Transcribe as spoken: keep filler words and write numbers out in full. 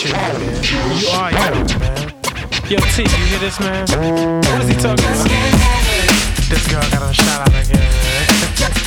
chill, man. You are young, man. Yo, T, you hear this, man? What is he talking about? This girl got him shot out again, man.